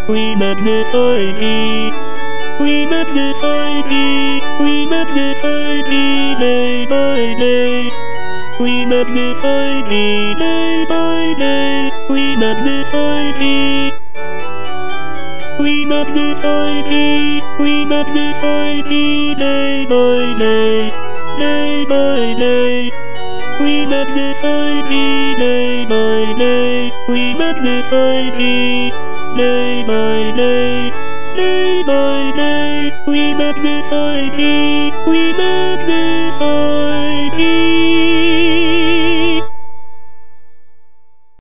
we magnify thee. We magnify thee, we magnify thee day by day. We magnify thee day by day, we magnify thee. We magnify thee, we magnify thee day by day, day by day. We magnify thee day by day, we magnify thee day by day, day by day. We magnify thee, we magnify